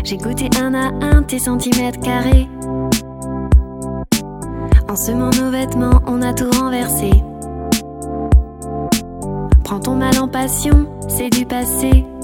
J'ai goûté un à un tes centimètres carrés. En semant nos vêtements, on a tout renversé. Prends ton mal en passion, c'est du passé.